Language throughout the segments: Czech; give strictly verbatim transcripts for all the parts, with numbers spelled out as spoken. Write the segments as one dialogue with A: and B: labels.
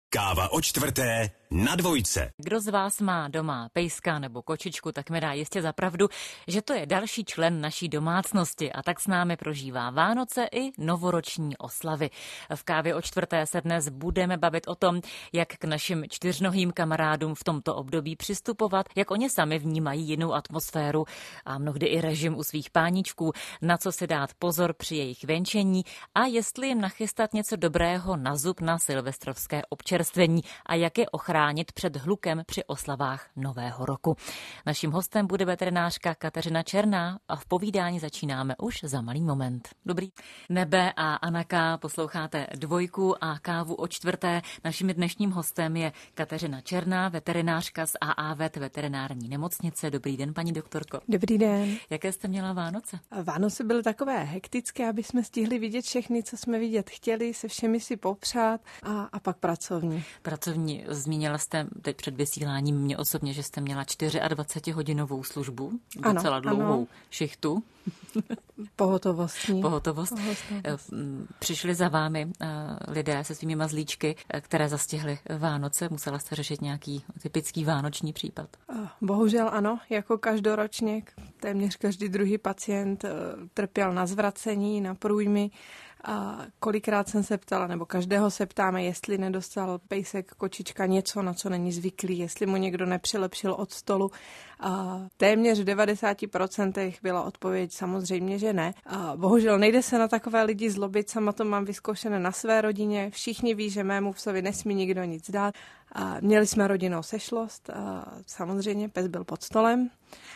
A: Káva o čtvrté na dvojce.
B: Kdo z vás má doma pejska nebo kočičku, tak mi dá jistě za pravdu, že to je další člen naší domácnosti a tak s námi prožívá Vánoce i novoroční oslavy. V Kávě o čtvrté se dnes budeme bavit o tom, jak k našim čtyřnohým kamarádům v tomto období přistupovat, jak oni sami vnímají jinou atmosféru a mnohdy i režim u svých páničků, na co si dát pozor při jejich venčení a jestli jim nachystat něco dobrého na zub na silvestrovské občerstvení a jak je ochránit před hlukem při oslavách Nového roku. Naším hostem bude veterinářka Kateřina Černá a v povídání začínáme už za malý moment. Dobrý. Nebe a Anaka, posloucháte Dvojku a Kávu o čtvrté. Naším dnešním hostem je Kateřina Černá, veterinářka z á á vé veterinární nemocnice. Dobrý den, paní doktorko.
C: Dobrý den.
B: Jaké jste měla Vánoce?
C: Vánoce byly takové hektické, aby jsme stihli vidět všechny, co jsme vidět chtěli, se všemi si popřát a, a pak pracovní.
B: Pracovní. Zmínila jste teď před vysíláním mě osobně, že jste měla dvacetihodinovou službu,
C: ano,
B: docela dlouhou
C: ano.
B: šichtu.
C: Pohotovostní.
B: Pohotovost.
C: Pohotovost.
B: Přišli za vámi lidé se svými mazlíčky, které zastihly Vánoce. Musela jste řešit nějaký typický vánoční případ?
C: Bohužel ano, jako každoročně téměř každý druhý pacient trpěl na zvracení, na průjmy. A kolikrát jsem se ptala, nebo každého se ptáme, jestli nedostal pejsek, kočička něco, na co není zvyklý, jestli mu někdo nepřilepšil od stolu. A téměř v devadesáti procentech byla odpověď samozřejmě, že ne. A bohužel nejde se na takové lidi zlobit, sama to mám vyzkoušené na své rodině. Všichni ví, že mému psovi nesmí nikdo nic dát. A měli jsme rodinnou sešlost, a samozřejmě pes byl pod stolem.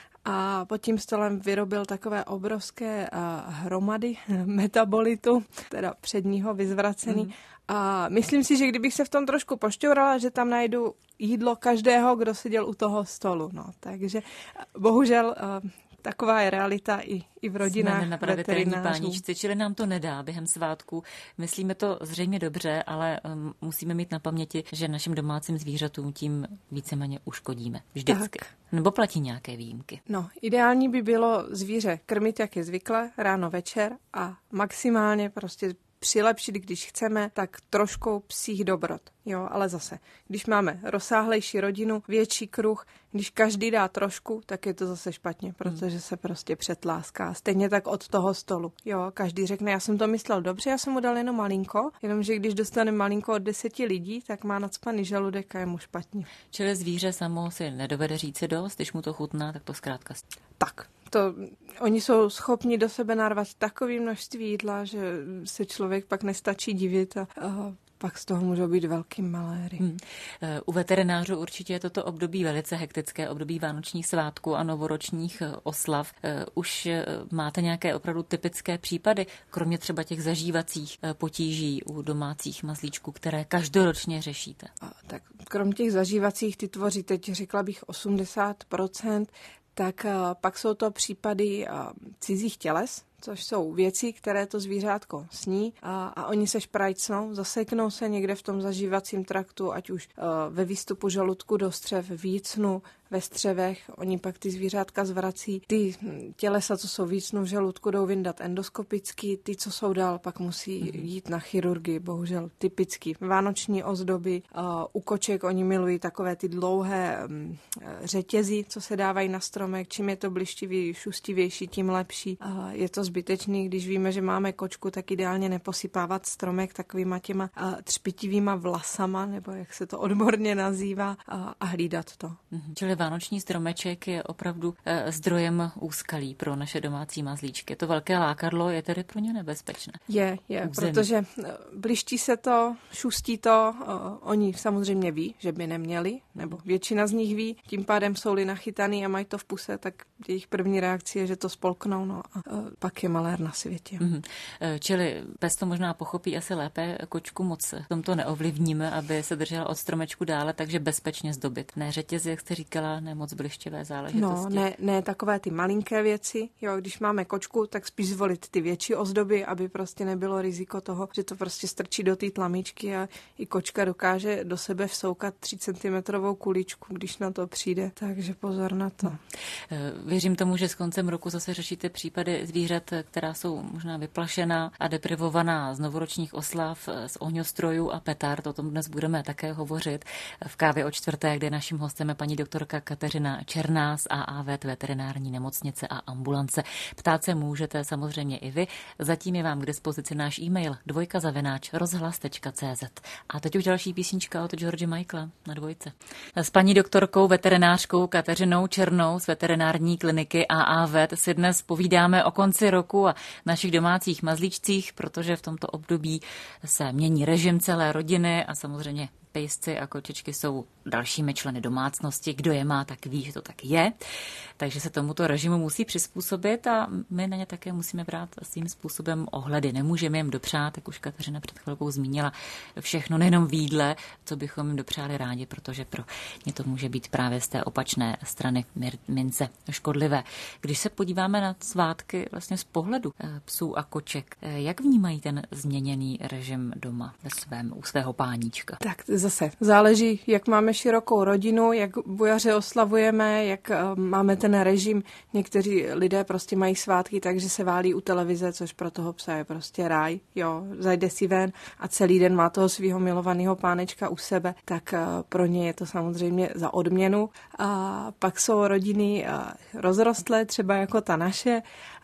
C: A pod tím stolem vyrobil takové obrovské uh, hromady metabolitu, teda předního vyzvracený. Mm. A myslím si, že kdybych se v tom trošku pošťourala, že tam najdu jídlo každého, kdo seděl u toho stolu. No, takže bohužel uh, taková je realita i, i v rodinách veterinářů.
B: Páničci, čili nám to nedá během svátku. Myslíme to zřejmě dobře, ale um, musíme mít na paměti, že našim domácím zvířatům tím víceméně uškodíme. Vždycky. Tak. Nebo platí nějaké výjimky?
C: No, ideální by bylo zvíře krmit, jak je zvykle, ráno, večer a maximálně prostě přilepšit, když chceme, tak trošku psích dobrot. Jo, ale zase, když máme rozsáhlejší rodinu, větší kruh, když každý dá trošku, tak je to zase špatně, protože se prostě přetláská. Stejně tak od toho stolu. Jo, každý řekne, já jsem to myslel dobře, já jsem mu dal jenom malinko, jenomže když dostane malinko od deseti lidí, tak má nacpaný žaludek a je mu špatně.
B: Čili zvíře samo si nedovede říci dost, když mu to chutná, tak to zkrátka.
C: Tak. To, oni jsou schopni do sebe narvat takové množství jídla, že se člověk pak nestačí divit a, a pak z toho můžou být velký maléry. Hmm.
B: U veterinářů určitě je toto období velice hektické, období vánočních svátků a novoročních oslav. Už máte nějaké opravdu typické případy, kromě třeba těch zažívacích potíží u domácích mazlíčků, které každoročně řešíte?
C: A, tak krom těch zažívacích, ty tvoří teď, řekla bych, osmdesát procent, tak pak jsou to případy cizích těles, což jsou věci, které to zvířátko sní a, a oni se šprajcnou, zaseknou se někde v tom zažívacím traktu, ať už uh, ve výstupu žaludku do střev, v jícnu, ve střevech, oni pak ty zvířátka zvrací. Ty tělesa, co jsou v jícnu, v žaludku, jdou vyndat endoskopicky, ty, co jsou dál, pak musí jít na chirurgii, bohužel typicky. Vánoční ozdoby, uh, u koček oni milují takové ty dlouhé um, řetězy, co se dávají na stromek, čím je to blištivý, šustivější, tím lepší. Uh, je to zbytečný, když víme, že máme kočku, tak ideálně neposypávat stromek takovýma těma uh, třpitivýma vlasama, nebo jak se to odborně nazývá, uh, a hlídat to.
B: Mm-hmm. Čili vánoční stromeček je opravdu uh, zdrojem úskalí pro naše domácí mazlíčky. To velké lákadlo je tedy pro ně nebezpečné.
C: Je, je, Území. Protože bliští se to, šustí to, uh, oni samozřejmě ví, že by neměli, nebo většina z nich ví, tím pádem jsou-li nachytaný a mají to v puse, tak jejich první reakce je, že to spolknou, no a uh, pak je malér na světě.
B: Mm-hmm. Čili pes to možná pochopí asi lépe, kočku moc v tomto neovlivníme, aby se držela od stromečku dále, takže bezpečně zdobit. Ne řetězy, jak jste říkala, třeba ne moc blištivé záležitosti.
C: No, ne, ne takové ty malinké věci. Jo, když máme kočku, tak spíš zvolit ty větší ozdoby, aby prostě nebylo riziko toho, že to prostě strčí do té tlamičky a i kočka dokáže do sebe vsoukat tři centimetrovou kuličku, když na to přijde. Takže pozor na to. No.
B: Věřím tomu, že s koncem roku zase řešíte případy zvířat, která jsou možná vyplašená a deprivovaná z novoročních oslav, z ohňostrojů a petard. O tom dnes budeme také hovořit v Kávě o čtvrté, kde naším hostem je paní doktorka Kateřina Černá z A A V veterinární nemocnice a ambulance. Ptát se můžete samozřejmě i vy. Zatím je vám k dispozici náš e-mail dvojka zavináč rozhlas tečka cé zet. A teď už další písnička od George Michaela na dvojce. S paní doktorkou veterinářkou Kateřinou Černou z veterinární kliniky A A V si dnes povídáme o konci roku a našich domácích mazlíčcích, protože v tomto období se mění režim celé rodiny a samozřejmě pejsci a kočičky jsou dalšími členy domácnosti. Kdo je má, tak ví, že to tak je. Takže se tomuto režimu musí přizpůsobit a my na ně také musíme brát svým způsobem ohledy. Nemůžeme jim dopřát, jak už Kateřina před chvilkou zmínila, všechno nejenom v jídle, co bychom jim dopřáli rádi, protože pro ně to může být právě z té opačné strany mince škodlivé. Když se podíváme na svátky vlastně z pohledu psů a koček, jak vnímají ten změněný režim doma ve svém, u svého páníčka?
C: Tak zase záleží, jak máme širokou rodinu, jak bujaře oslavujeme, jak máme ten režim. Někteří lidé prostě mají svátky, takže se válí u televize, což pro toho psa je prostě ráj. Jo, zajde si ven a celý den má toho svého milovaného pánečka u sebe, tak pro ně je to samozřejmě za odměnu. A pak jsou rodiny rozrostlé, třeba jako ta naše,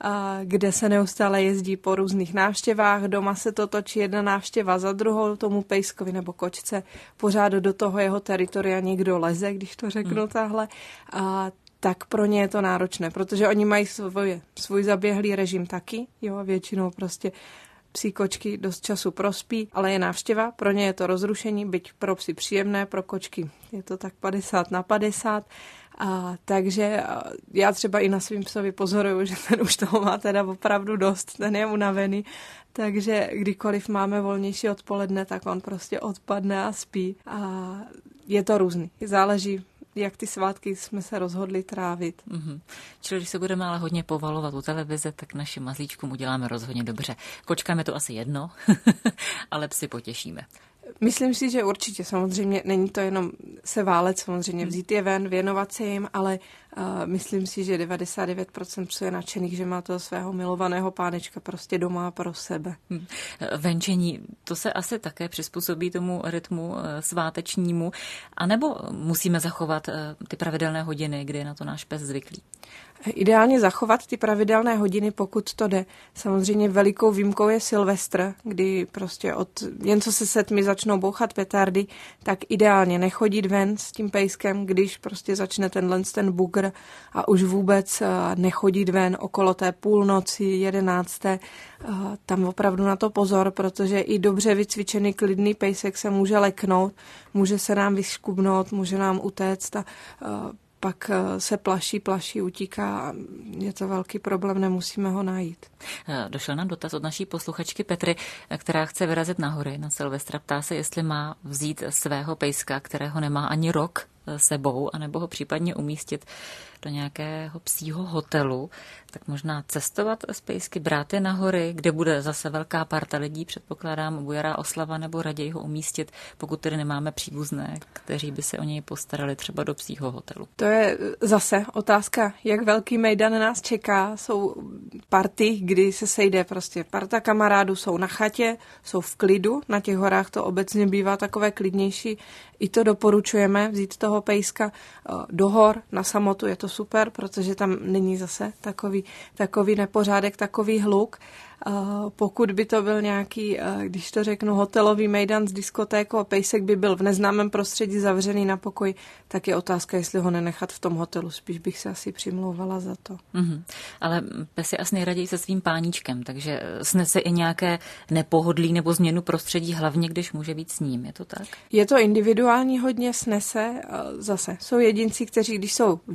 C: kde se neustále jezdí po různých návštěvách. Doma se to točí jedna návštěva za druhou tomu pejskovi nebo kočce. Pořád do toho jeho teritoria někdo leze, když to řeknu mm. tahle. A tak pro ně je to náročné, protože oni mají svoj, svůj zaběhlý režim taky, jo, většinou prostě psí kočky dost času prospí, ale je návštěva, pro ně je to rozrušení, byť pro psy příjemné, pro kočky je to tak padesát na padesát. A takže já třeba i na svým psovi pozoruju, že ten už toho má teda opravdu dost, ten je unavený, takže kdykoliv máme volnější odpoledne, tak on prostě odpadne a spí. A je to různý, záleží, jak ty svátky jsme se rozhodli trávit.
B: Mm-hmm. Čili když se budeme ale hodně povalovat u televize, tak našim mazlíčkům uděláme rozhodně dobře. Kočkám je to asi jedno, ale psy potěšíme.
C: Myslím si, že určitě samozřejmě není to jenom se válet, samozřejmě vzít je ven, věnovat se jim, ale uh, myslím si, že devadesát devět procent psů je nadšených, že má toho svého milovaného pánečka prostě doma pro sebe. Hmm.
B: Venčení, to se asi také přizpůsobí tomu rytmu uh, svátečnímu, anebo musíme zachovat uh, ty pravidelné hodiny, kdy je na to náš pes zvyklý?
C: Ideálně zachovat ty pravidelné hodiny, pokud to jde. Samozřejmě velikou výjimkou je Silvestr, kdy prostě od jen co se setmi začnou bouchat petardy, tak ideálně nechodit ven s tím pejskem, když prostě začne tenhle ten bugr a už vůbec nechodit ven okolo té půlnoci, jedenácté. Tam opravdu na to pozor, protože i dobře vycvičený klidný pejsek se může leknout, může se nám vyškubnout, může nám utéct a pak se plaší, plaší, utíká a je to velký problém, nemusíme ho najít.
B: Došel nám dotaz od naší posluchačky Petry, která chce vyrazit na hory na Silvestra. Ptá se, jestli má vzít svého pejska, kterého nemá ani rok sebou, anebo ho případně umístit do nějakého psího hotelu, tak možná cestovat z pejsky, brát je na hory, kde bude zase velká parta lidí, předpokládám, bujará oslava, nebo raději ho umístit, pokud tedy nemáme příbuzné, kteří by se o něj postarali třeba do psího hotelu.
C: To je zase otázka, jak velký mejdan nás čeká. Jsou party, kdy se sejde prostě parta kamarádů, jsou na chatě, jsou v klidu, na těch horách to obecně bývá takové klidnější. I to doporučujeme vzít toho pejska do hor, na samotu, je to super, protože tam není zase takový, takový nepořádek, takový hluk. Pokud by to byl nějaký, když to řeknu, hotelový mejdan s diskotékou a pejsek by byl v neznámém prostředí zavřený na pokoji, tak je otázka, jestli ho nenechat v tom hotelu. Spíš bych se asi přimlouvala za to.
B: Mm-hmm. Ale pes je asi nejraději se svým páníčkem, takže snese i nějaké nepohodlí nebo změnu prostředí, hlavně když může být s ním. Je to tak?
C: Je to individuální hodně, snese. Zase jsou jedinci, kteří, když jsou v jiném prostředí,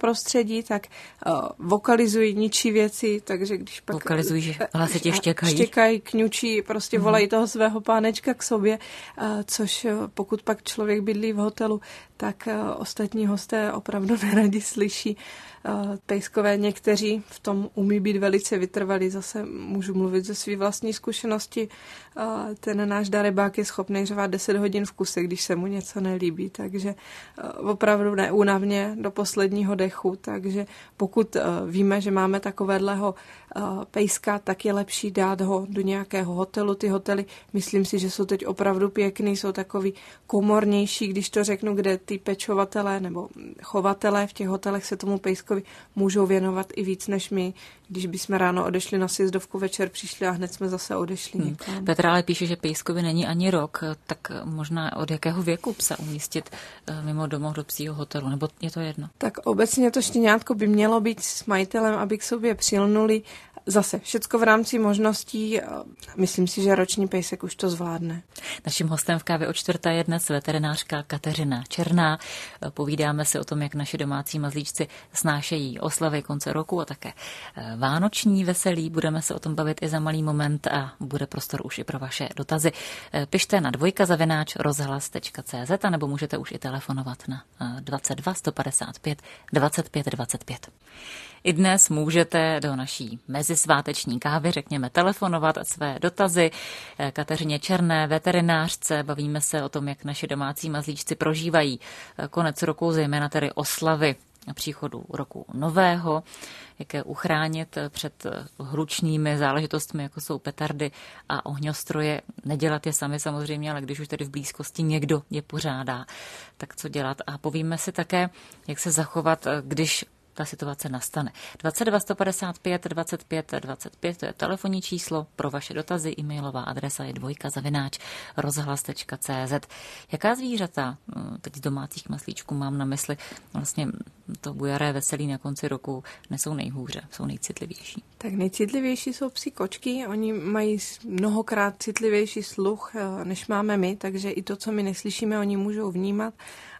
C: prostředí, tak uh, vokalizují, ničí věci, takže když pak...
B: Vokalizují, že hlasitě štěkají.
C: Štěkají, kňučí, prostě volají toho svého pánečka k sobě, uh, což uh, pokud pak člověk bydlí v hotelu, tak uh, ostatní hosté opravdu neradi slyší. Uh, pejskové někteří v tom umí být velice vytrvalí, zase můžu mluvit ze své vlastní zkušenosti. Uh, ten náš darebák je schopný řvát deset hodin v kuse, když se mu něco nelíbí, takže uh, opravdu neúnavně do posledního dechu, takže pokud uh, víme, že máme takovéhleho uh, pejska, tak je lepší dát ho do nějakého hotelu. Ty hotely, myslím si, že jsou teď opravdu pěkný, jsou takový komornější, když to řeknu, kde ty pečovatelé nebo chovatelé v těch hotelech se tomu pejskovi můžou věnovat i víc než my, když bychom ráno odešli na sjezdovku, večer přišli a hned jsme zase odešli
B: hmm.
C: někam.
B: Petra ale píše, že pejskovi není ani rok, tak možná od jakého věku psa umístit mimo domov do psího hotelu, nebo je to jedno?
C: Tak obecně to štěňátko by mělo být s majitelem, aby k sobě přilnuli. Zase, všecko v rámci možností, myslím si, že roční pejsek už to zvládne.
B: Naším hostem v kávě o čtvrté je dnes veterinářka Kateřina Černá. Povídáme si o tom, jak naši domácí mazlíčci snášejí oslavy konce roku a také vánoční veselí. Budeme se o tom bavit i za malý moment a bude prostor už i pro vaše dotazy. Pište na dvojka zavináč rozhlas tečka cé zet a nebo můžete už i telefonovat na dvacet dva sto padesát pět dvacet pět dvacet pět. I dnes můžete do naší mezisváteční kávy, řekněme, telefonovat své dotazy Kateřině Černé, veterinářce. Bavíme se o tom, jak naši domácí mazlíčci prožívají konec roku, zejména tedy oslavy příchodu roku nového, jak je uchránit před hlučnými záležitostmi, jako jsou petardy a ohňostroje. Nedělat je sami samozřejmě, ale když už tedy v blízkosti někdo je pořádá, tak co dělat. A povíme si také, jak se zachovat, když ta situace nastane. dvacet dva sto padesát pět dvacet pět dvacet pět, to je telefonní číslo pro vaše dotazy, e-mailová adresa je dvojka zavináč rozhlas tečka cé zet. Jaká zvířata, teď z domácích maslíčků mám na mysli, vlastně to bujaré veselí na konci roku nesou nejhůře, jsou nejcitlivější? Tak
C: nejcitlivější jsou psi kočky, oni mají mnohokrát citlivější sluch, než máme my, takže i to, co my neslyšíme, oni můžou vnímat.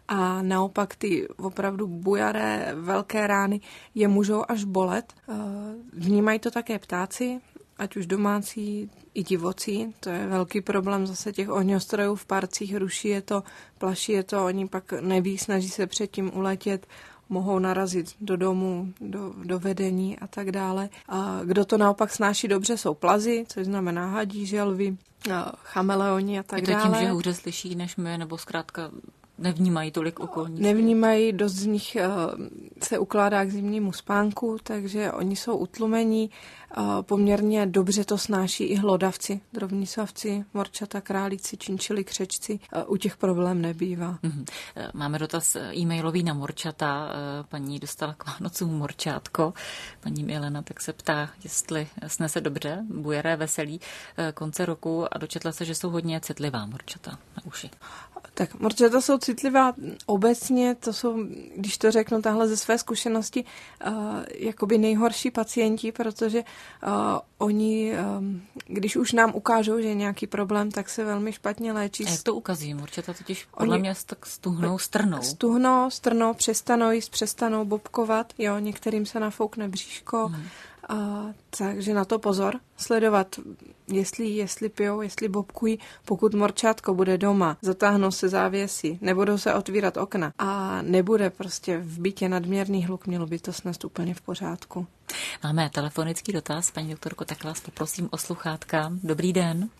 C: A naopak ty opravdu bujaré velké rány je můžou až bolet. Vnímají to také ptáci, ať už domácí i divocí. To je velký problém zase těch ohňostrojů v parcích, ruší je to, plaší je to, oni pak neví, snaží se předtím uletět, mohou narazit do domu, do, do vedení a tak dále. A kdo to naopak snáší dobře, jsou plazy, což znamená hadí, želvy, chameleoni a tak dále.
B: Je to tím, že hůře slyší než my, nebo zkrátka nevnímají tolik okolní?
C: Nevnímají, dost z nich uh, se ukládá k zimnímu spánku, takže oni jsou utlumení. Uh, poměrně dobře to snáší i hlodavci, drobní savci, morčata, králíci, činčili, křečci. Uh, u těch problém nebývá.
B: Mm-hmm. Máme dotaz e-mailový na morčata. Uh, paní dostala k Vánocům morčátko. Paní Milena tak se ptá, jestli snese dobře bujaré veselí uh, konce roku a dočetla se, že jsou hodně citlivá morčata na uši.
C: Tak morčata jsou citlivá obecně, to jsou, když to řeknu tahle ze své zkušenosti, uh, jakoby nejhorší pacienti, protože uh, oni, um, když už nám ukážou, že je nějaký problém, tak se velmi špatně léčí.
B: A jak to ukazují? Morčata totiž podle oni mě tak stuhnou, strnou.
C: Stuhnou, strnou, přestanou jíst, přestanou bobkovat, jo, některým se nafoukne bříško, hmm. A, takže na to pozor, sledovat, jestli, jestli pijou, jestli bobkují. Pokud morčátko bude doma, zatáhnou se závěsy, nebudou se otvírat okna a nebude prostě v bytě nadměrný hluk, mělo by to snést úplně v pořádku.
B: Máme telefonický dotaz, paní doktorko, tak vás poprosím o sluchátka. Dobrý den.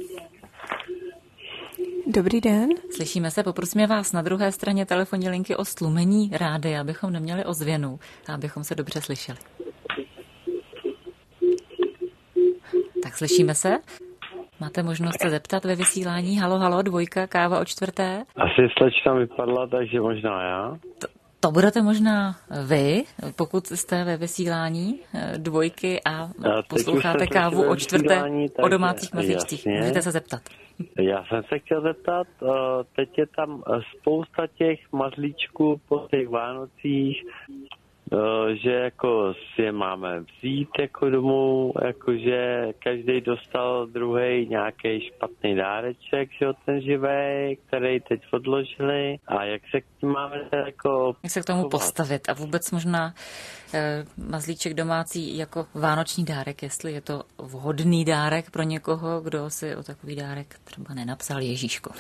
C: Dobrý den.
B: Slyšíme se, poprosíme vás na druhé straně telefonní linky o stlumení rádia, abychom neměli ozvěnu a abychom se dobře slyšeli. Tak slyšíme se? Máte možnost se zeptat ve vysílání. Halo, halo, dvojka, káva o čtvrté.
D: Asi slečna vypadla, takže možná já.
B: To, to budete možná vy, pokud jste ve vysílání dvojky a posloucháte kávu o čtvrté o domácích mazlíčcích. Můžete se zeptat.
D: Já jsem se chtěl zeptat, teď je tam spousta těch mazlíčků po těch Vánocích. že jako si je máme vzít jako domů, jakože každý dostal druhý nějaký špatný dáreček, že jo, ten živej, který teď odložili a jak se k tím máme jako...
B: Jak se k tomu postavit a vůbec možná eh, mazlíček domácí jako vánoční dárek, jestli je to vhodný dárek pro někoho, kdo si o takový dárek třeba nenapsal Ježíškovi.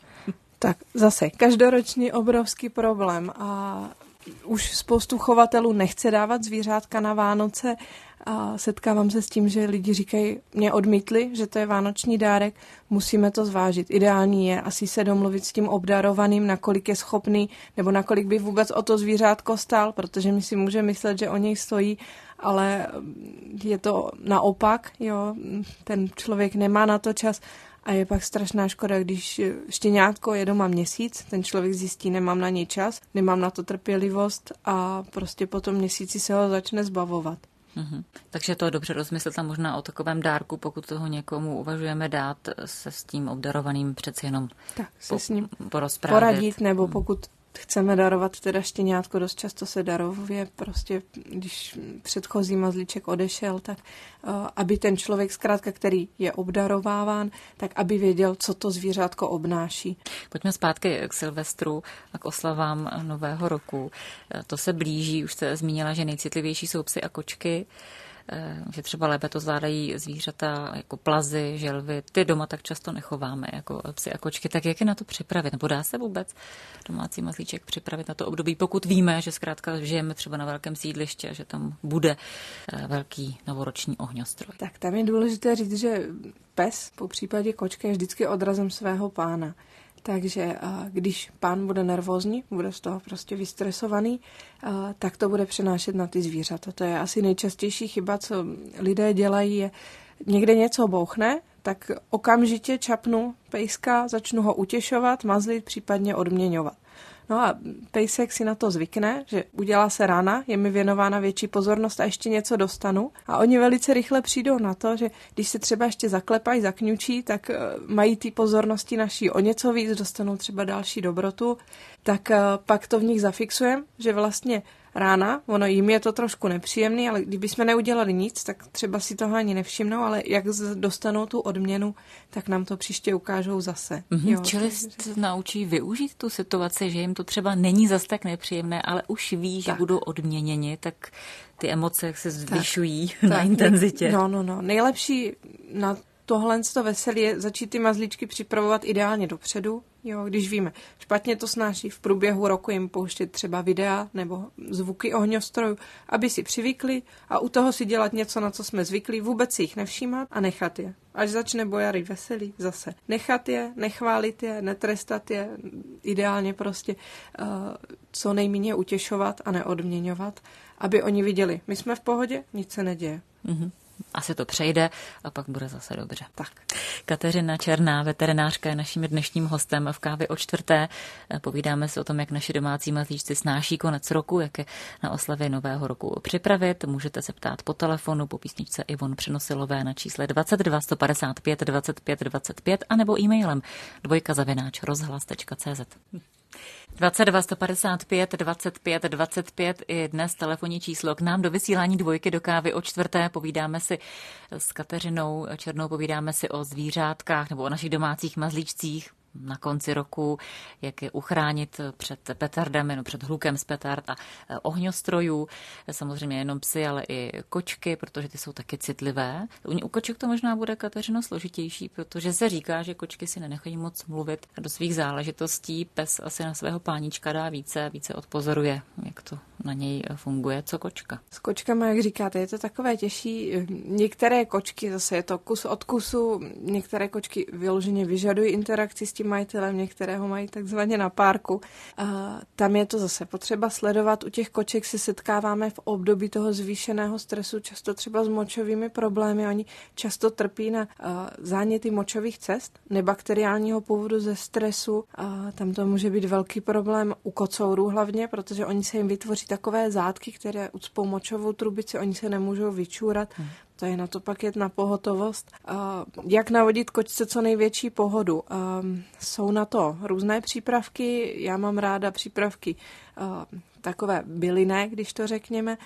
C: Tak zase každoroční obrovský problém a už spoustu chovatelů nechce dávat zvířátka na Vánoce a setkávám se s tím, že lidi říkají, mě odmítli, že to je vánoční dárek, musíme to zvážit. Ideální je asi se domluvit s tím obdarovaným, nakolik je schopný, nebo nakolik by vůbec o to zvířátko stál, protože my si můžeme myslet, že o něj stojí, ale je to naopak, jo, ten člověk nemá na to čas. A je pak strašná škoda, když štěňátko je doma měsíc, ten člověk zjistí, nemám na něj čas, nemám na to trpělivost a prostě po tom měsíci se ho začne zbavovat.
B: Mm-hmm. Takže to je dobře rozmyslet a možná o takovém dárku, pokud toho někomu uvažujeme dát, se s tím obdarovaným přeci jenom
C: tak, se
B: po,
C: s ním
B: poradit,
C: nebo pokud chceme darovat teda štěňátko, dost často se darově prostě, když předchozí mazlíček odešel, tak uh, aby ten člověk zkrátka, který je obdarováván, tak aby věděl, co to zvířátko obnáší.
B: Pojďme zpátky k Silvestru a k oslavám Nového roku. To se blíží, už jste zmínila, že nejcitlivější jsou psy a kočky, že třeba lépe to zvládají zvířata jako plazy, želvy. Ty doma tak často nechováme jako psy a kočky. Tak jak je na to připravit? Nebo dá se vůbec domácí mazlíček připravit na to období, pokud víme, že zkrátka žijeme třeba na velkém sídlišti a že tam bude velký novoroční ohňostroj?
C: Tak tam je důležité říct, že pes, po případě kočka, je vždycky odrazem svého pána. Takže když pán bude nervózní, bude z toho prostě vystresovaný, tak to bude přenášet na ty zvířata. To je asi nejčastější chyba, co lidé dělají, je někde něco bouchne, tak okamžitě čapnu pejska, začnu ho utěšovat, mazlit, případně odměňovat. No a pejsek si na to zvykne, že udělá se rána, je mi věnována větší pozornost a ještě něco dostanu. A oni velice rychle přijdou na to, že když se třeba ještě zaklepají, zakňučí, tak mají ty pozornosti naší o něco víc, dostanou třeba další dobrotu, tak pak to v nich zafixujeme, že vlastně rána, ono jim je to trošku nepříjemný, ale kdybychom neudělali nic, tak třeba si toho ani nevšimnou, ale jak dostanou tu odměnu, tak nám to příště ukážou zase.
B: Mm-hmm,
C: jo,
B: čili se naučí využít tu situaci, že jim to třeba není zas tak nepříjemné, ale už ví, že
C: tak. budou
B: odměněni, tak ty emoce se zvyšují
C: tak,
B: na
C: tak,
B: intenzitě.
C: No, no, no. Nejlepší na tohle to veselí je začít ty mazlíčky připravovat ideálně dopředu. Jo, když víme, špatně to snáší v průběhu roku jim pouštět třeba videa nebo zvuky ohňostrojů, aby si přivykli a u toho si dělat něco, na co jsme zvyklí, vůbec si jich nevšímat a nechat je. Až začne bojary veselí, zase nechat je, nechválit je, netrestat je, ideálně prostě uh, co nejméně utěšovat a neodměňovat, aby oni viděli, my jsme v pohodě, nic se neděje.
B: Mm-hmm. Asi to přejde a pak bude zase dobře.
C: Tak.
B: Kateřina Černá, veterinářka, je naším dnešním hostem v Kávě o čtvrté. Povídáme si o tom, jak naši domácí mazlíčci snáší konec roku, jak je na oslavě Nového roku připravit. Můžete se ptát po telefonu, po písničce Ivon Přenosilové na čísle dvacet dva sto padesát pět dvacet pět dvacet pět a nebo e-mailem dvojka zavináč rozhlas tečka cé zet. dvacet dva sto padesát pět dvacet pět dvacet pět i dnes telefonní číslo k nám do vysílání Dvojky do Kávy o čtvrté. Povídáme si s Kateřinou Černou, povídáme si o zvířátkách nebo o našich domácích mazlíčcích na konci roku, jak je uchránit před petardami, no před hlukem z petard a ohňostrojů. Samozřejmě jenom psy, ale i kočky, protože ty jsou taky citlivé. U koček to možná bude, Kateřino, složitější, protože se říká, že kočky si nenechají moc mluvit do svých záležitostí. Pes asi na svého páníčka dá více, více odpozoruje, jak to na něj funguje. Co kočka?
C: S kočkama, jak říkáte, je to takové těžší. Některé kočky, zase je to kus od kusu, některé kočky vyloženě vyžadují interakci s tím majitelem, některého mají takzvaně na párku. A tam je to zase potřeba sledovat. U těch koček se setkáváme v období toho zvýšeného stresu, často třeba s močovými problémy. Oni často trpí na záněty močových cest, nebakteriálního původu ze stresu. A tam to může být velký problém u kocourů hlavně, protože oni se jim vytvoří takové zátky, které ucpou močovou trubici, oni se nemůžou vyčůrat. Hmm. To je na to pak jet na pohotovost. Jak navodit kočce co největší pohodu? Jsou na to různé přípravky. Já mám ráda přípravky takové bylinné, když to řekněme.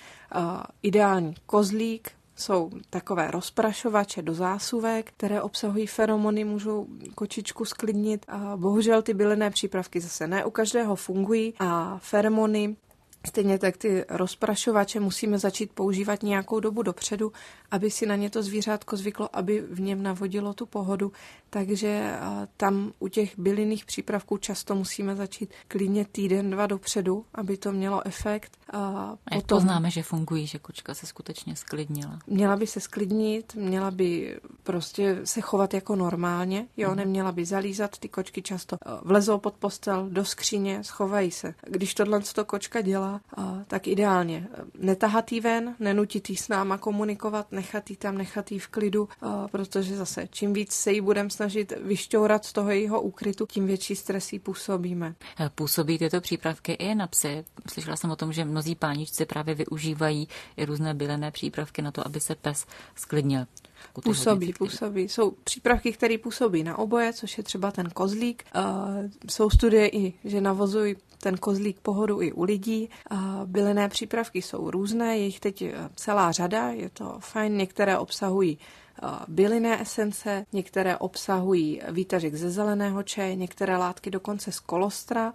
C: Ideální kozlík, jsou takové rozprašovače do zásuvek, které obsahují feromony, můžou kočičku sklidnit. A bohužel ty bylinné přípravky zase ne u každého fungují a feromony, stejně tak ty rozprašovače musíme začít používat nějakou dobu dopředu, aby si na ně to zvířátko zvyklo, aby v něm navodilo tu pohodu. Takže tam u těch bylinných přípravků často musíme začít klidně týden, dva dopředu, aby to mělo efekt.
B: A jak poznáme, že fungují, že kočka se skutečně sklidnila?
C: Měla by se sklidnit, měla by prostě se chovat jako normálně, jo, hmm. neměla by zalízat. Ty kočky často vlezou pod postel, do skříně, schovají se. Když tohle to kočka dělá, tak ideálně netahat jí ven, nenutit jí s náma komunikovat, nechat jí tam, nechat jí v klidu, protože zase čím víc se jí budeme snažit vyšťourat z toho jejího úkrytu, tím větší stres jí působíme.
B: Působí tyto přípravky i na psy. Slyšela jsem o tom, že mnozí páničci právě využívají i různé bylinné přípravky na to, aby se pes sklidnil.
C: Působí, působí. Jsou přípravky, které působí na oboje, což je třeba ten kozlík. Jsou studie i, že navozují ten kozlík pohodu i u lidí. Bylinné přípravky jsou různé, je jich teď celá řada, je to fajn. Některé obsahují bylinné esence, některé obsahují výtažek ze zeleného čaje, některé látky dokonce z kolostra.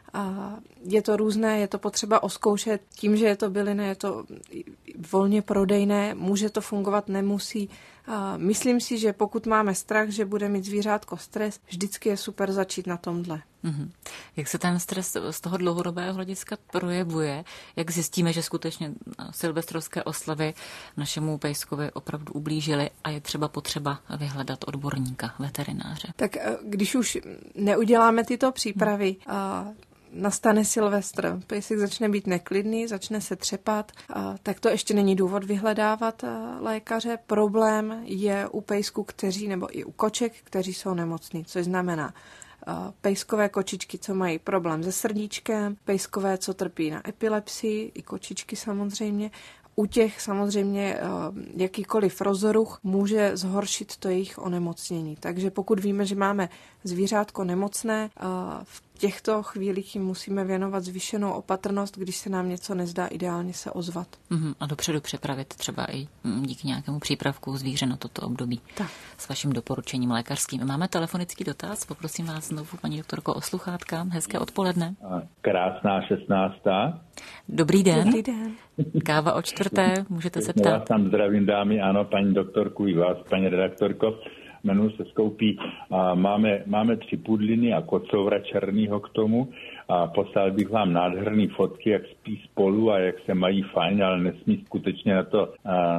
C: A je to různé, je to potřeba oskoušet. Tím, že je to bylinné, je to volně prodejné, může to fungovat, nemusí. A myslím si, že pokud máme strach, že bude mít zvířátko stres, vždycky je super začít na tomhle.
B: Mm-hmm. Jak se ten stres z toho dlouhodobého hlediska projevuje? Jak zjistíme, že skutečně silvestrovské oslavy našemu pejskovi opravdu ublížily a je třeba potřeba vyhledat odborníka, veterináře?
C: Tak když už neuděláme tyto přípravy, hmm. a nastane Silvestr, pejsek začne být neklidný, začne se třepat, a tak to ještě není důvod vyhledávat lékaře. Problém je u pejsků, kteří, nebo i u koček, kteří jsou nemocní, což znamená pejskové kočičky, co mají problém se srdíčkem, pejskové, co trpí na epilepsii, i kočičky samozřejmě. U těch samozřejmě jakýkoliv rozruch může zhoršit to jejich onemocnění. Takže pokud víme, že máme zvířátko nemocné, v těchto chvílích jim musíme věnovat zvýšenou opatrnost, když se nám něco nezdá, ideálně se ozvat.
B: Uhum, a dopředu připravit třeba i díky nějakému přípravku zvíře na toto období.
C: Tak.
B: S vaším doporučením lékařským. Máme telefonický dotaz, poprosím vás znovu, paní doktorko, o sluchátka. Hezké odpoledne.
E: Krásná šestnáctá.
B: Dobrý den.
C: Dobrý den.
B: Káva o čtvrté, můžete se ptát.
E: Já vás tam zdravím, dámy, ano, paní doktorku i vás, paní redaktorko. Jmenuji se Skoupí. A máme, máme tři pudliny a kocoura černýho k tomu. A poslal bych vám nádherný fotky, jak spí spolu a jak se mají fajn, ale nesmí skutečně na to,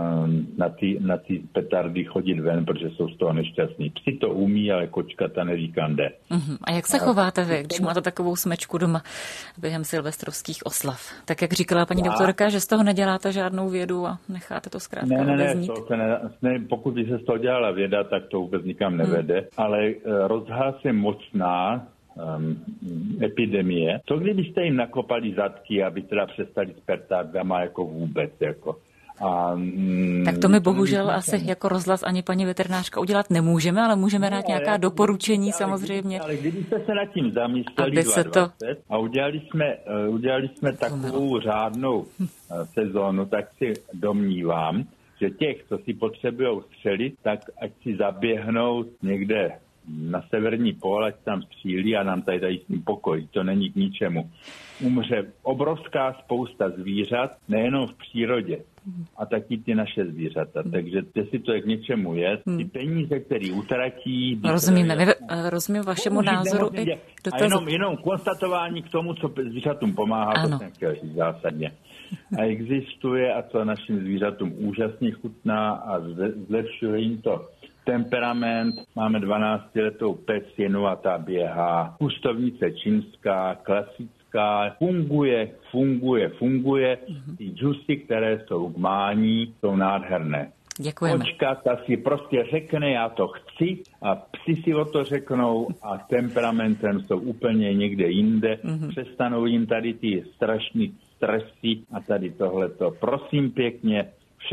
E: na ty, na ty petardy chodit ven, protože jsou z toho nešťastní. Psi to umí, ale kočka ta neví kam jde.
B: Uh-huh. A jak se chováte vy, když máte takovou smečku doma během silvestrovských oslav? Tak jak říkala paní a... doktorka, že z toho neděláte žádnou vědu a necháte to zkrátka
E: ne, ne,
B: odeznít?
E: Ne, to ne, ne, pokud by se z toho dělala věda, tak to vůbec nikam nevede. Hmm. Ale rozhlas je mocná, Um, epidemie. Co kdybyste jim nakopali zadky, aby teda přestali s petardama jako vůbec, jako. A, mm,
B: tak to my bohužel asi jako rozhlas ani paní veterinářka udělat nemůžeme, ale můžeme dát nějaká no, doporučení ale, samozřejmě.
E: Ale kdybyste se nad tím zamysleli
B: aby se to...
E: a udělali jsme, uh, udělali jsme takovou řádnou uh, sezónu, tak si domnívám, že těch, co si potřebují střelit, tak ať si zaběhnou někde na severní pól, ať tam střílí a nám tady dají s tím pokoj. To není k ničemu. Umře obrovská spousta zvířat, nejenom v přírodě, a taky ty naše zvířata. Takže jestli to je k něčemu je, ty peníze, které utratí...
B: Rozumím, nevy, rozumím vašemu názoru. I
E: a jenom, jenom konstatování k tomu, co zvířatům pomáhá, ano. To jsem chtěl říct zásadně. A existuje, a co našim zvířatům úžasně chutná a zlepšuje jim to temperament. Máme dvanáctiletou pesinu a ta běhá. Pustovnice čínská, klasická, funguje, funguje, funguje. Ty džusy, které jsou k mání, jsou nádherné.
B: Děkujeme.
E: Kočka ta si prostě řekne, já to chci, a psi si o to řeknou a temperamentem jsou úplně někde jinde. Mm-hmm. Přestanou jim tady ty strašný stresy a tady tohleto. Prosím pěkně, všem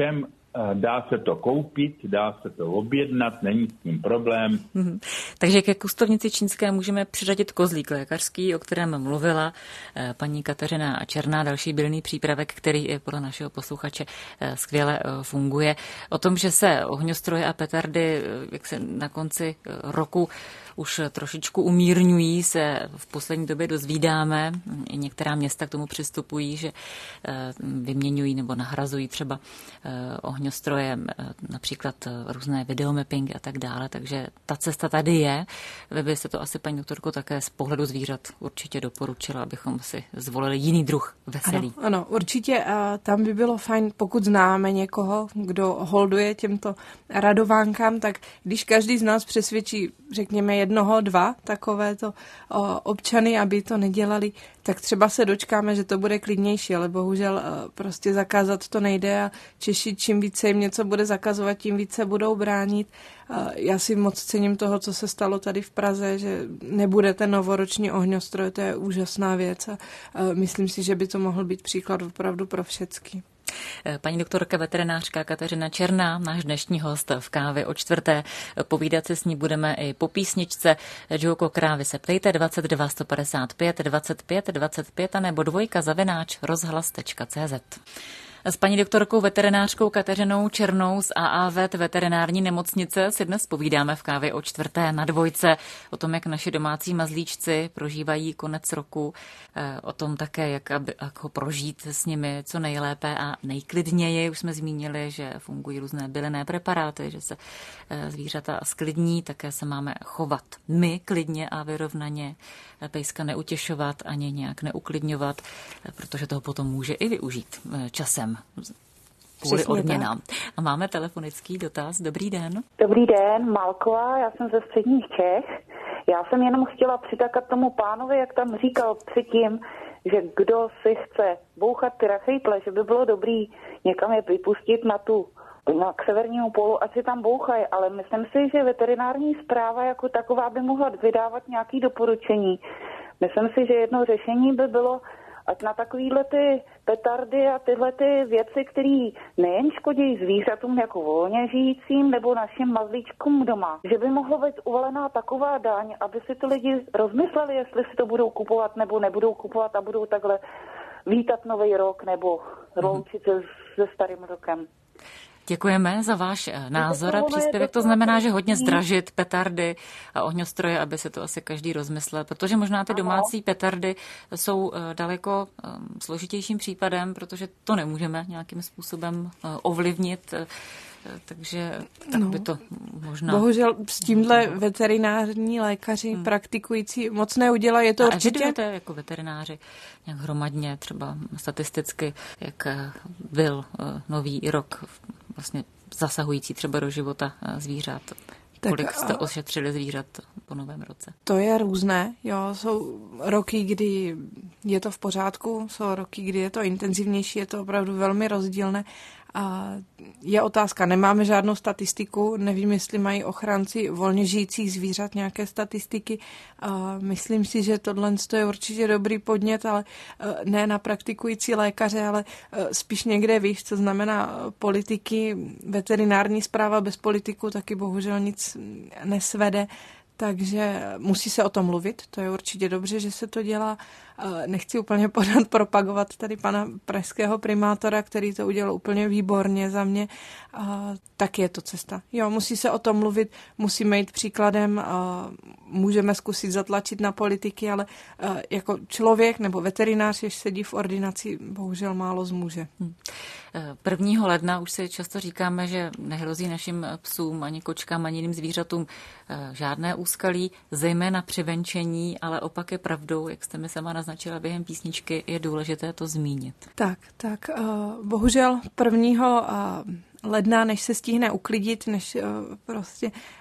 E: Dá se to koupit, dá se to objednat, není s tím problém.
B: Hmm. Takže ke kustovnici čínské můžeme přiřadit kozlík lékařský, o kterém mluvila paní Kateřina Černá, další bylný přípravek, který je podle našeho posluchače skvěle funguje. O tom, že se ohňostroje a petardy jak se na konci roku už trošičku umírňují, se v poslední době dozvídáme. I některá města k tomu přistupují, že vyměňují nebo nahrazují třeba ohňostroje, například různé videomappingy a tak dále. Takže ta cesta tady je. Vy byste to asi, paní doktorko, také z pohledu zvířat určitě doporučila, abychom si zvolili jiný druh veselí.
C: Ano, ano, určitě. A tam by bylo fajn, pokud známe někoho, kdo holduje těmto radovánkám, tak když každý z nás přesvědčí, řekněme, jednoho, dva takovéto o, občany, aby to nedělali, tak třeba se dočkáme, že to bude klidnější, ale bohužel o, prostě zakázat to nejde a Češi čím více jim něco bude zakazovat, tím více budou bránit. O, já si moc cením toho, co se stalo tady v Praze, že nebude ten novoroční ohňostroj, to je úžasná věc a o, myslím si, že by to mohl být příklad opravdu pro všecky.
B: Paní doktorka veterinářka Kateřina Černá, náš dnešní host v Kávě o čtvrté. Povídat se s ní budeme i po písničce. Džouko Krávy se ptejte dvacet dva sto padesát pět dvacet pět dvacet pět a nebo dvojka zavináč rozhlas tečka cé zet. S paní doktorkou veterinářkou Kateřinou Černou z á á vé veterinární nemocnice si dnes povídáme v Kávě o čtvrté na dvojce o tom, jak naši domácí mazlíčci prožívají konec roku, o tom také, jak, aby, jak ho prožít s nimi co nejlépe a nejklidněji. Už jsme zmínili, že fungují různé bylinné preparáty, že se zvířata sklidní, také se máme chovat my klidně a vyrovnaně, pejska neutěšovat ani nějak neuklidňovat, protože toho potom může i využít časem kvůli odměnám. A máme telefonický dotaz. Dobrý den.
F: Dobrý den, Malková, já jsem ze středních Čech. Já jsem jenom chtěla přitakat tomu pánovi, jak tam říkal předtím, že kdo si chce bouchat ty rachejtle, že by bylo dobrý někam je vypustit na tu na k severnímu polu, ať si tam bouchají, ale myslím si, že veterinární správa jako taková by mohla vydávat nějaké doporučení. Myslím si, že jedno řešení by bylo, ať na takovýhle ty petardy a tyhle ty věci, které nejen škodí zvířatům jako volně žijícím nebo našim mazlíčkům doma, že by mohla být uvalená taková daň, aby si to lidi rozmysleli, jestli si to budou kupovat nebo nebudou kupovat a budou takhle vítat nový rok nebo loučit se se starým rokem.
B: Děkujeme za váš názor a příspěvek. To znamená, že hodně zdražit petardy a ohňostroje, aby se to asi každý rozmyslel, protože možná ty domácí petardy jsou daleko složitějším případem, protože to nemůžeme nějakým způsobem ovlivnit, takže tak by to možná...
C: Bohužel s tímhle veterinární lékaři hmm. praktikující moc neudělají. Je to
B: a
C: určitě...
B: evidujete jako veterináři nějak hromadně, třeba statisticky, jak byl nový rok vlastně zasahující třeba do života zvířat? Tak kolik jste ošetřili zvířat po novém roce?
C: To je různé. Jo, jsou roky, kdy je to v pořádku, jsou roky, kdy je to intenzivnější, je to opravdu velmi rozdílné. A je otázka, nemáme žádnou statistiku, nevím, jestli mají ochránci volně žijících zvířat nějaké statistiky. A myslím si, že tohle je určitě dobrý podnět, ale ne na praktikující lékaře, ale spíš někde víš, co znamená politiky, veterinární správa bez politiku taky bohužel nic nesvede. Takže musí se o tom mluvit, to je určitě dobře, že se to dělá. Nechci úplně podat propagovat tady pana pražského primátora, který to udělal úplně výborně za mě. Tak je to cesta. Jo, musí se o tom mluvit, musíme jít příkladem, můžeme zkusit zatlačit na politiky, ale jako člověk nebo veterinář, jež sedí v ordinaci, bohužel málo zmůže.
B: prvního ledna už si často říkáme, že nehrozí našim psům, ani kočkám, ani jiným zvířatům žádné úskalí, zejména při venčení, ale opak je pravdou, jak jste mi sama naznačila během písničky, je důležité to zmínit.
C: Tak, tak, bohužel prvního ledna, než se stihne uklidit, než prostě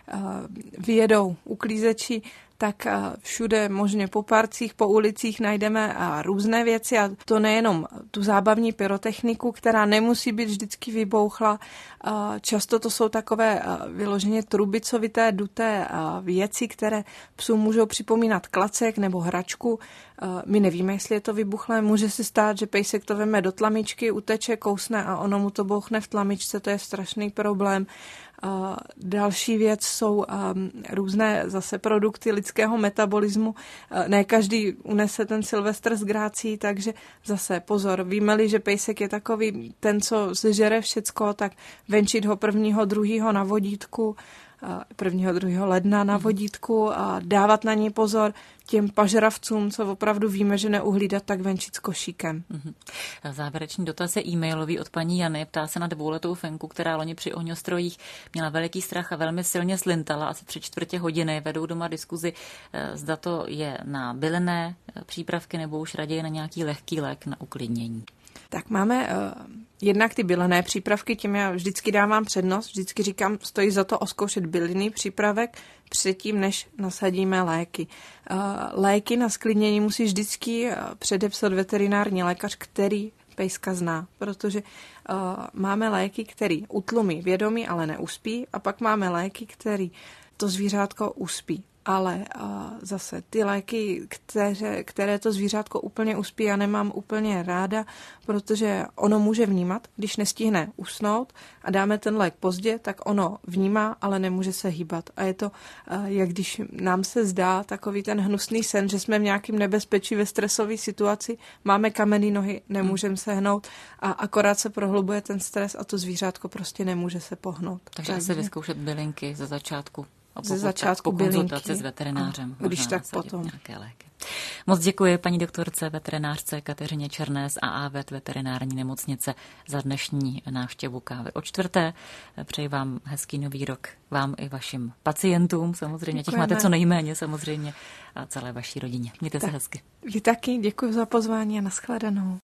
C: vyjedou uklízeči, tak všude možně po parcích, po ulicích najdeme různé věci a to nejenom tu zábavní pyrotechniku, která nemusí být vždycky vybouchla. Často to jsou takové vyloženě trubicovité, duté věci, které psům můžou připomínat klacek nebo hračku. My nevíme, jestli je to vybuchlé. Může se stát, že pejsek to veme do tlamičky, uteče, kousne a ono mu to bouchne v tlamičce, to je strašný problém. Uh, další věc jsou um, různé zase produkty lidského metabolismu. Uh, ne každý unese ten Silvestr s grácí, takže zase pozor, víme-li, že pejsek je takový ten, co sežere všecko, tak venčit ho prvního, druhýho na vodítku, prvního, druhého ledna na vodítku a dávat na něj pozor těm pažravcům, co opravdu víme, že neuhlídat, tak venčit s košíkem.
B: Mm-hmm. Závěrečný dotaz je e-mailový od paní Jany. Ptá se na dvouletou Fenku, která loni při ohňostrojích měla veliký strach a velmi silně slintala. Asi tři čtvrtě hodiny vedou doma diskuzi, zda to je na bylinné přípravky nebo už raději na nějaký lehký lék na uklidnění.
C: Tak máme uh, jednak ty bylinné přípravky, tím já vždycky dávám přednost, vždycky říkám, stojí za to oskoušet bylinný přípravek předtím, než nasadíme léky. Uh, léky na sklidnění musí vždycky uh, předepsat veterinární lékař, který pejska zná, protože uh, máme léky, který utlumí vědomí, ale neuspí, a pak máme léky, který to zvířátko uspí. Ale a zase ty léky, které, které to zvířátko úplně uspí, já nemám úplně ráda, protože ono může vnímat, když nestihne usnout a dáme ten lék pozdě, tak ono vnímá, ale nemůže se hýbat. A je to, jak když nám se zdá takový ten hnusný sen, že jsme v nějakém nebezpečí ve stresové situaci, máme kamenné nohy, nemůžeme se hnout a akorát se prohlubuje ten stres a to zvířátko prostě nemůže se pohnout.
B: Takže, Takže... asi vyzkoušet bylinky ze začátku.
C: Ze začátku
B: po konzultaci s veterinářem.
C: A když tak potom.
B: Nějaké léky. Moc děkuji paní doktorce veterinářce Kateřině Černé z A A Vet veterinární nemocnice za dnešní návštěvu Kávy o čtvrté. Přeji vám hezký nový rok, vám i vašim pacientům, samozřejmě, těch máte co nejméně samozřejmě, a celé vaší rodině. Mějte tak, se hezky.
C: Vy taky, děkuji za pozvání a nashledanou.